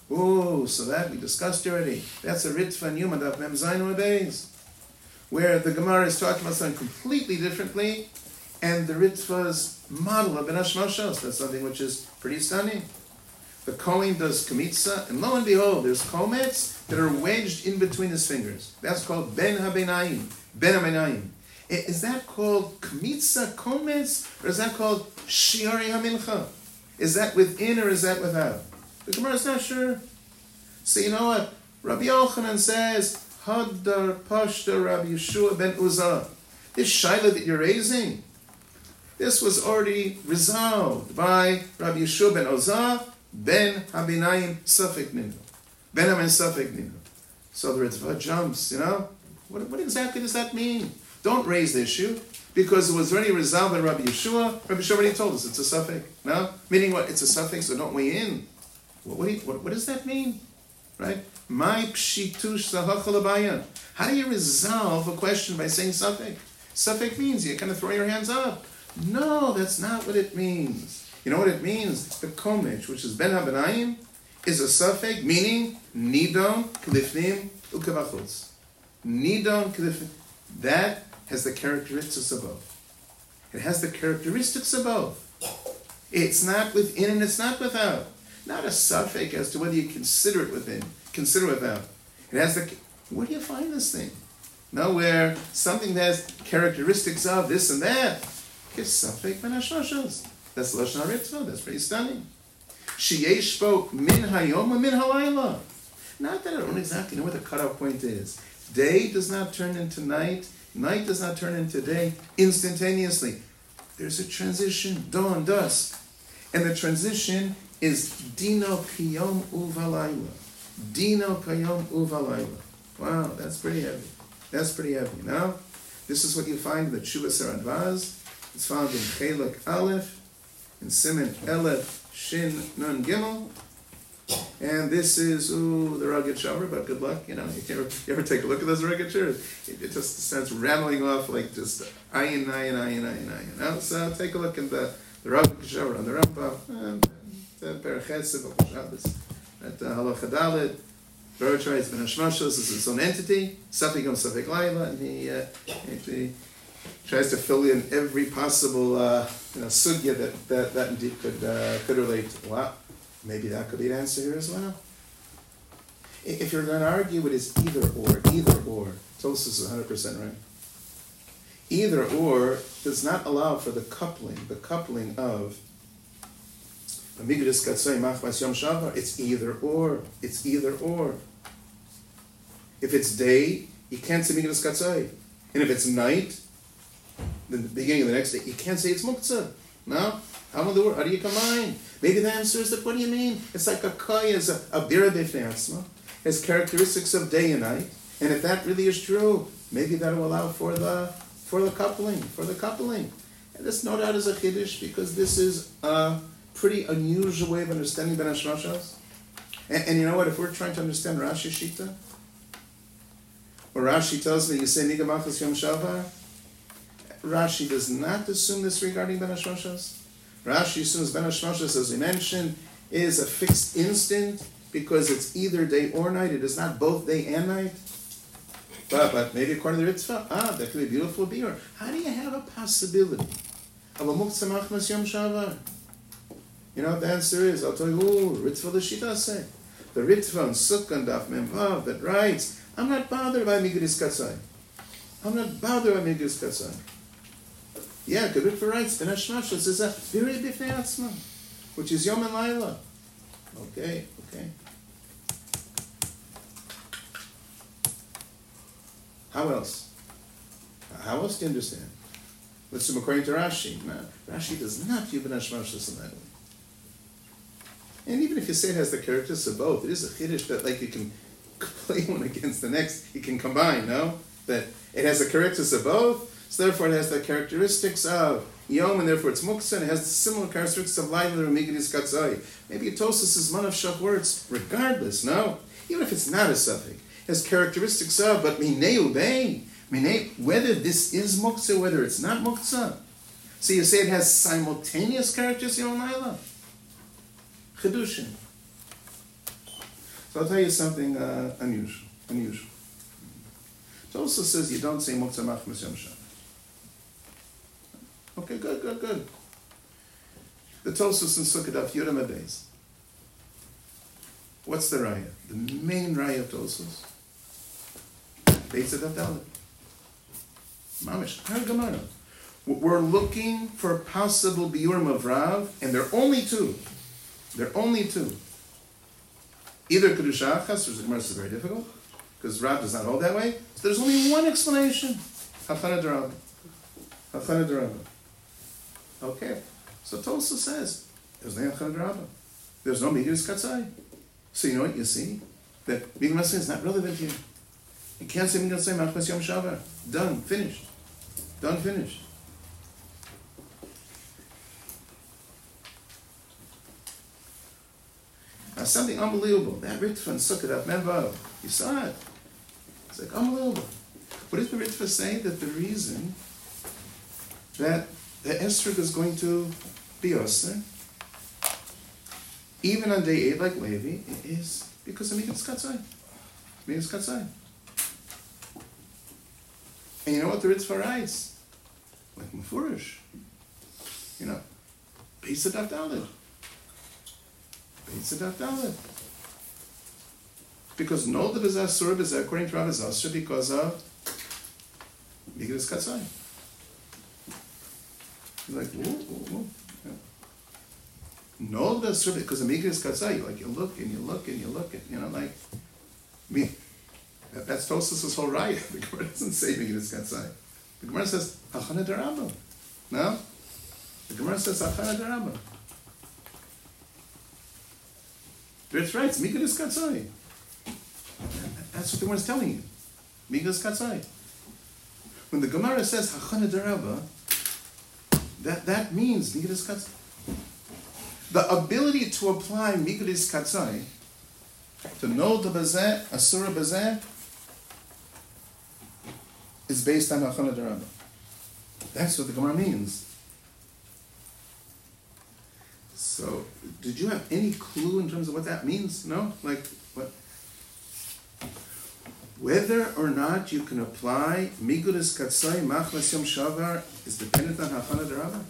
Oh, so that we discussed already. That's a Ritva and Yuma of Mem Zayin Beis, where the Gemara is talking about something completely differently, and the Ritva's model of Ben Hashmashos, that's something which is pretty stunning. The Kohen does Kamitza, and lo and behold, there's Komets that are wedged in between his fingers. That's called Ben HaBenayim. Ben HaBenayim. Is that called Kamitza, Komets, or is that called Shiari HaMincha? Is that within or is that without? The Gemara is not sure. So you know what? Rabbi Yochanan says, Hadar Pashta Rabbi Yeshua ben Uzzah. This shaila that you're raising, this was already resolved by Rabbi Yeshua ben Uzzah, ben Habinayim Safek Ninu. Ben Hamin Safek Ninu. So the Ritva jumps, you know? What, what exactly does that mean? Don't raise the issue. Because it was already resolved by Rabbi Yeshua. Rabbi Yeshua already told us it's a suffix. No? Meaning what? It's a suffix, so don't weigh in. What, what, do you, what, what does that mean? Right? My pshitush sahachalabayan. How do you resolve a question by saying suffix? Suffix means you kind of throw your hands up. No, that's not what it means. You know what it means? The komech, which is ben habenayim, is a suffix meaning nidon klifnim ukavachutz. Nidon klifnim. That has the characteristics of both. It has the characteristics of both. It's not within and it's not without. Not a suffix as to whether you consider it within, consider it without. It has the, where do you find this thing? Nowhere. Something that has characteristics of this and that. It's suffix ben hashmashos. That's Lashon HaRitzvah. That's pretty stunning. Sheyesh bo min hayom and min halayla. Not that I don't exactly know what the cutoff point is. Day does not turn into night. Night does not turn into day instantaneously. There's a transition, dawn, dusk. And the transition is Dino Kiyom Uvalayla. Dino Kiyom Uvalayla. Wow, that's pretty heavy. That's pretty heavy. Now, this is what you find in the Tshuvas Haradvaz. It's found in Chelek Aleph, in Siman Elef Shin Nun Gimel. And this is, ooh, the rugged shower, but good luck. You know, you ever, you ever take a look at those rugged showers? It, it just starts rattling off like just ayin, ayin, ayin, ayin, ayin. Now, so take a look at the, the rugged shower on the Rambam, and the Perechesiv of Shabbos, at Halacha Dalet. Baruch writes, Ben Hashmashos is its own entity, Safik Yom Safik Laila, and he, uh, he tries to fill in every possible uh, you know, sugya that, that, that indeed could, uh, could relate to. Wow. Maybe that could be an answer here as well. If you're going to argue it is either or, either or, Tosfos is one hundred percent right. Either or does not allow for the coupling, the coupling of Migdus Katzai Machmas Yom Shavar. It's either or. It's either or. If it's day, you can't say Migdus Katzai. And if it's night, the beginning of the next day, you can't say it's Muktzah. No? How do you, how do you combine? Maybe the answer is that, what do you mean? It's like a kaya, is a, a bira b'fnei has characteristics of day and night. And if that really is true, maybe that will allow for the for the coupling, for the coupling. And this no doubt is a chiddush, because this is a pretty unusual way of understanding Ben Hashmashos. And, and you know what, if we're trying to understand Rashi Shita, or Rashi tells me, you say Niga Machas Yom Shavar, Rashi does not assume this regarding Ben Hashmashos. Rashi assumes Ben Hashmashos, as we mentioned, is a fixed instant because it's either day or night. It is not both day and night. But, but maybe according to the Ritva, ah, that could be a beautiful beer. How do you have a possibility of a Muktzah Machmas Yom Shavar? You know what the answer is? I'll tell you, ooh, Ritva L'Shita say. The Ritva on Sukkah Daf Memvav that writes, I'm not bothered by Migdus Katzai. I'm not bothered by Migdus Katzai. Yeah, the Ritva writes, Ben Hashmashos is a very b'fnei atzma, which is Yom and Laila. Okay, okay. How else? How else do you understand? Let's assume according to Rashi. No, Rashi does not view Ben Hashmashos in that way. And even if you say it has the characteristics of both, it is a chiddush that like you can play one against the next, you can combine, no? That it has the characteristics of both, so therefore it has the characteristics of Yom, and therefore it's Muktzah, and it has the similar characteristics of Laila or Migdus Katzai. Maybe Tosfos is man of shach words, regardless, no? Even if it's not a suffix, it has characteristics of, but Minei Ubei, Minei, whether this is Muktzah, whether it's not Muktzah. So you say it has simultaneous characteristics, Yom and Laila. Chidushin. So I'll tell you something uh, unusual. Unusual. Tosfos says you don't say Muktzah Machmas Yom Shavar. Okay, good, good, good. The Tosfos in Sukkah Daf Yudam Beis. What's the raya? The main raya of Tosfos. Beis Daf Dalet. Mamish. Har Gemara. We're looking for possible biurim of Rav, and there are only two. There are only two. Either Kedusha Achas, which the Gemara is very difficult, because Rav does not hold that way. So there's only one explanation. Hachana D'Rabba. Hachana D'Rabba. Okay. So Tosfos says, there's no Hachana D'Rabba. There's no Migdus Katzai. So you know what you see? That Migdus Katzai is not relevant here. You can't say Migdus Katzai Machmas Yom Shavar. Done. Finished. Done. Finished. Now something unbelievable. That Ritva in Sukkah Daf Memvav. You saw it. It's like unbelievable. What did the Ritva say? That the reason that the esrog is going to be osir, even on day eight like Levi, is because of Migdus Katzai. Migdus Katzai. And you know what the Ritva writes? Like Mefurish. You know, Beis Daf Dalet. Beis Daf Dalet. Because no the Bezasur Bezah, according to Rav Bezasur, because of Migdus Katzai. You're like, whoa, whoa, whoa. Yeah. No the Bezasur, because of Migdus Katzai, like you look and you look and you look at, you know, like, me. That, that's Tosfos' whole raya. The Gemara doesn't say Migidas Katzai. The Gemara says Hachana D'Rabba. No? The Gemara says Hachana D'Rabba. That's right, it's Migidas Katzai. That's what the Gemara is telling you. Migidas Katzai. When the Gemara says Hachana D'Rabba, that, that means Migidas Katzai. The ability to apply Migidas Katzai, to know the Bazeh, Asura Bazeh, is based on Hachana D'Rabba. That's what the Gemara means. So, did you have any clue in terms of what that means? No? Like, what? Whether or not you can apply Migidas Katzai, Machmas Yom Shavar, is dependent on Hachana D'Rabba?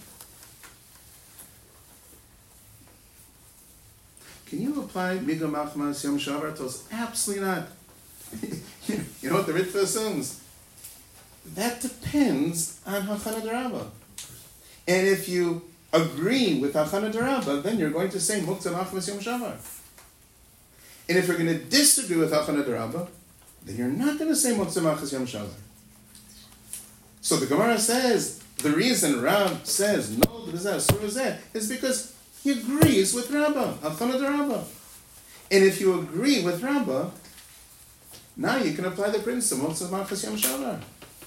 Can you apply Miga Machmas Yom Shavar to us? Absolutely not. You know what the Ritva assumes? That depends on Hachana D'Rabba. And if you agree with Hachana D'Rabba, then you're going to say Muktzah Machmas Yom Shavar. And if you're going to disagree with Hachana D'Rabba, then you're not going to say Muktzah Machmas Yom Shavar. So the Gemara says, the reason Rav says no to Bazeh is because he agrees with Rabbah, Hachana D'Rabba. And if you agree with Rabbah, now you can apply the principle of Muktzah Machmas Yom Shavar.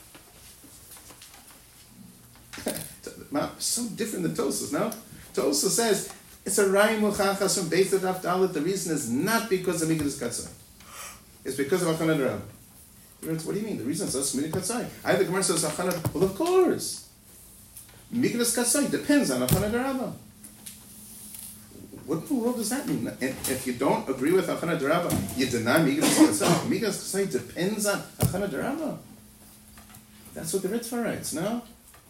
So different than Tosfos, no? Tosfos says it's a Raya Muchachas from Beis Daf Dalet. The reason is not because of Migidas Katzai. It's because of Hachana D'Rabba. What do you mean? The reason is just Migidas Katzai. I the Gemara says Hachana. Well, of course, Migidas Katzai depends on Hachana D'Rabba. What in the world does that mean? And if you don't agree with Hachana D'Rabba, you deny Migidas Katzai. Migidas Katzai depends on Hachana D'Rabba. That's what the Ritva writes, no?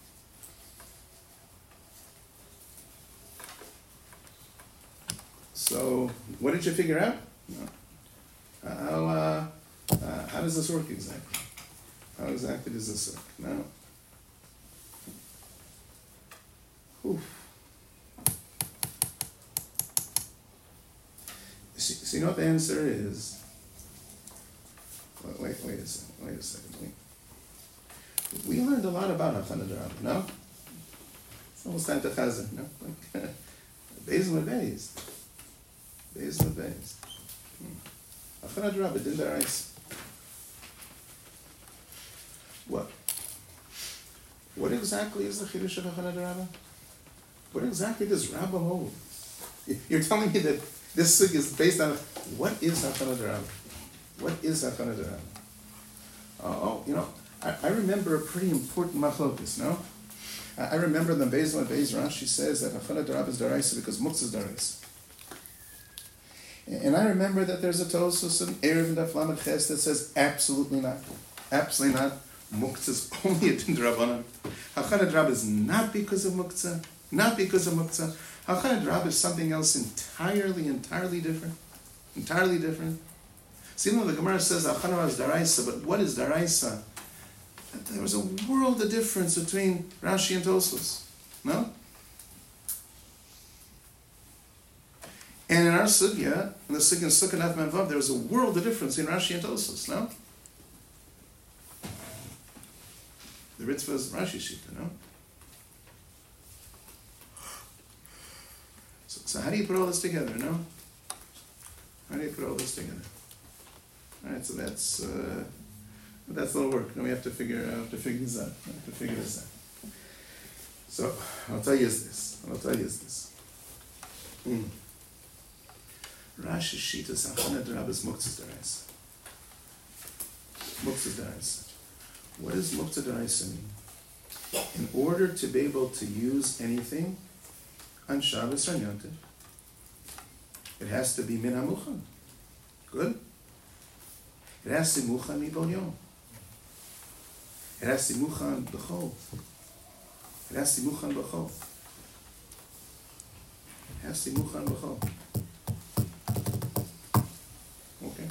So, what did you figure out? No. How, uh, uh, how does this work exactly? How exactly does this work? No. Oof. See, so you know what the answer is? Wait, wait, wait a second. Wait a second. Wait. We learned a lot about Hachana D'Rabba, no? It's almost time to Chazan, no? Like, Beis and Beis. Beis and Beis. Hachana D'Rabba, din daraisa. What? What exactly is the Chiddush of Hachana D'Rabba? What exactly does Rabbah hold? You're telling me that this sugya is based on what is Hachana D'Rabba? What is Hachana D'Rabba? Oh, you know, I, I remember a pretty important machlokus, no? I, I remember the Beis and Beis Rashi says that Hachana D'Rabba is daraisa because Muktzah is daraisa. And I remember that there's a Tosfos in Erev and Daf Lamed Ches that says absolutely not, absolutely not. Muktzah is only a din d'Rabbanan. Hachana D'Rabba is not because of Muktzah, not because of Muktzah. Hachana D'Rabba is something else entirely, entirely different, entirely different. So you know the Gemara says Hachana is daraisa, but what is daraisa? There was a world of difference between Rashi and Tosfos, no? And in our sugya, in the sugya Sukkah Naf Menvav, there was a world of difference in Rashi and Tosfos, no? The Ritva is Rashi Shita, no? So, so how do you put all this together, no? How do you put all this together? All right, so that's uh, that's a little work. Now we have to figure out to figure this out. We have to figure this out. So I'll tell you is this. I'll tell you is this. Mm. Rashi Shita Hachana D'Rabba is Muktzah D'Oraisa. Muktzah D'Oraisa. What does Muktzah D'Oraisa mean? In order to be able to use anything on Shabbos or Yom Tov, it has to be min hamuchan. Good? It has to be muchan mibon yom. It has to be muchan b'chol. It has to be muchan b'chol. It has to be muchan b'chol. Okay.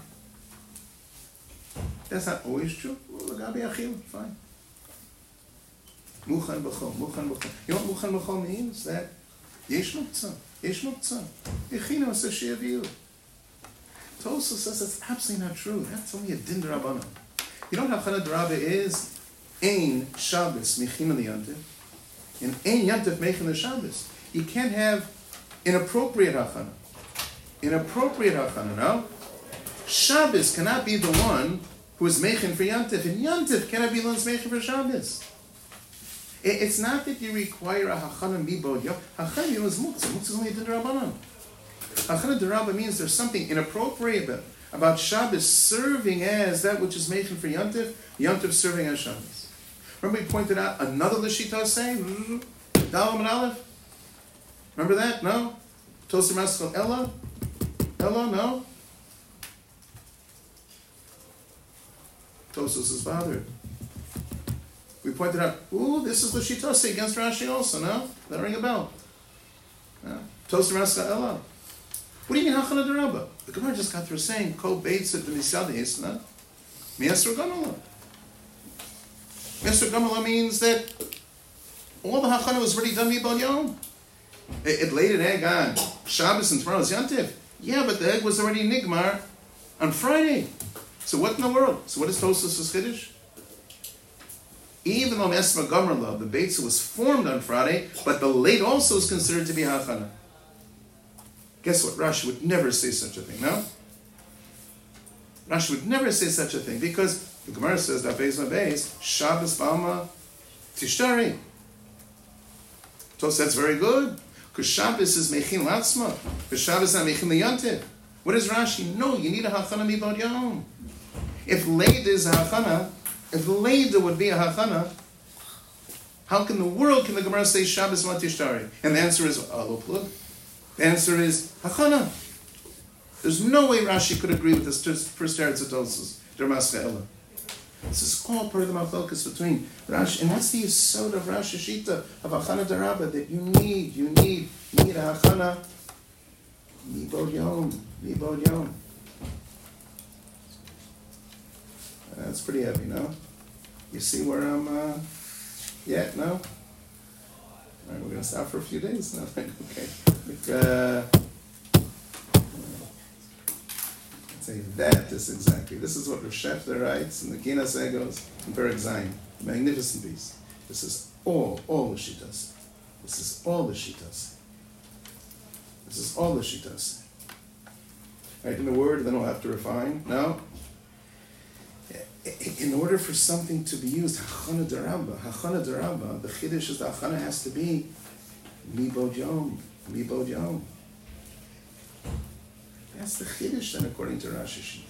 That's not always true. Well, Gabi Achil, fine. Muchan b'chol, muchan b'chol. You know what muchan b'chol means? That yesh muktzah, yesh muktzah. Echina aseh she'yaviu. Tosfos says that's absolutely not true. That's only a din d'Rabbanan. You know what Hachana d'Rabba is? Ein Shabbos mechina liyantiv, and ein yantiv mechina Shabbos. You can't have inappropriate hachana. Inappropriate hachana, no? Shabbos cannot be the one who is mechin for yantiv, and yantiv cannot be the one who is mechin for Shabbos. It's not that you require a hachana mibod yom. Hachana yom is muktzah. Muktzah is only a din d'Rabbanan. Hachana d'Rabba means there's something inappropriate about, about Shabbos serving as that which is mechin for yantiv, yantiv serving as Shabbos. Remember we pointed out another Lashita saying, Dalam and Aleph? Remember that? No? Tosar Maskal Ella? Ella? No? Tosos is bothered. We pointed out, ooh, this is Lashita say against Rashi also, no? That ring a bell. No? Tosar Maskal Ella. What do you mean Hachana d'Rabba? The Gemara just got through saying, Ko Beitz at the Nisada Hisna, Miasr Gamala. Mister Gamala means that all the hachana was already done mibod yom. It, it laid an egg on Shabbos and tomorrow's yantiv. Yeah, but the egg was already nigmar on Friday. So what in the world? So what is Tosfos' chiddush? Even though Esma Gamrla, the Beitza was formed on Friday, but the late also is considered to be hachana. Guess what? Rashi would never say such a thing, no? Rashi would never say such a thing because the Gemara says that Beis Beis Shabbos Balma Tishtari. So that's very good because Shabbos is mechin latzma, but Shabbos is not mechin liyantiv. What does Rashi? No, you need a hachana mibod yom. If Leida is a hachana, if Leida would be a hachana, how can the world can the Gemara say Shabbos Balma Tishtari? And the answer is alo plug. The answer is hachana. There's no way Rashi could agree with this first teretz of Tosfos, Dermaska Ella. This is all part of the machlokes between Rashi, and that's the yesod of Rashi Shita of Hachana d'Rabba that you need, you need, you need a Hachana mibod yom, mibod yom. That's pretty heavy, no? You see where I'm? Uh, yeah, no. All right, we're gonna stop for a few days now. Okay. Uh, Say that is exactly. This is what Rav Shefter writes in the Ginas Egos in Perek Zayin. Magnificent piece. This is all, all the Shitas. This is all the Shitas. This is all the Shitas. Right, in the word, then we'll have to refine. No? In order for something to be used, Hachana d'Rabba, Hachana d'Rabba, the Chiddush is the Hachana has to be Mibod Yom, Mibod Yom. That's the Chiddush then, according to Rashi Shita.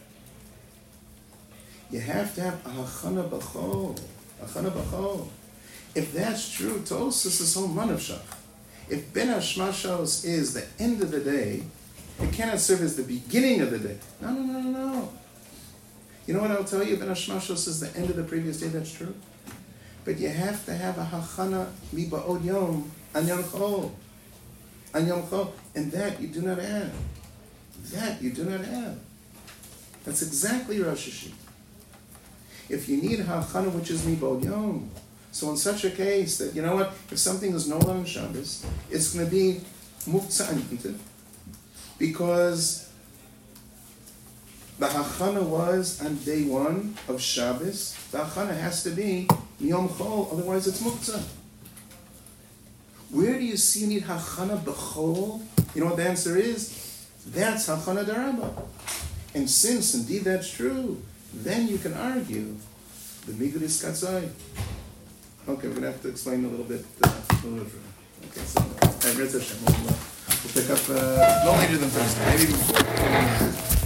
You have to have a Hachana B'chol. Hachana B'chol. If that's true, Tosfos is whole Manavshach. If Ben Hashmashos is the end of the day, it cannot serve as the beginning of the day. No, no, no, no, no. You know what I'll tell you? Ben Hashmashos is the end of the previous day, that's true. But you have to have a Hachana Miba'od Yom An Yom Chol. An Yom Chol. And that you do not have. That you do not have. That's exactly Rosh Hashanah. If you need hachana, which is mibod yom, so in such a case that, you know what, if something is no on Shabbos, it's going to be muktzah, because the hachana was on day one of Shabbos. The hachana has to be yom chol, otherwise it's muktzah. Where do you see you need hachana b'chol? You know what the answer is? That's Hachana d'Rabba. And since indeed that's true, then you can argue the Migud is Katzai. Okay, we're going to have to explain a little bit. Uh, a little bit okay, so, uh, we'll, uh, we'll pick up uh, no later than Thursday, maybe before.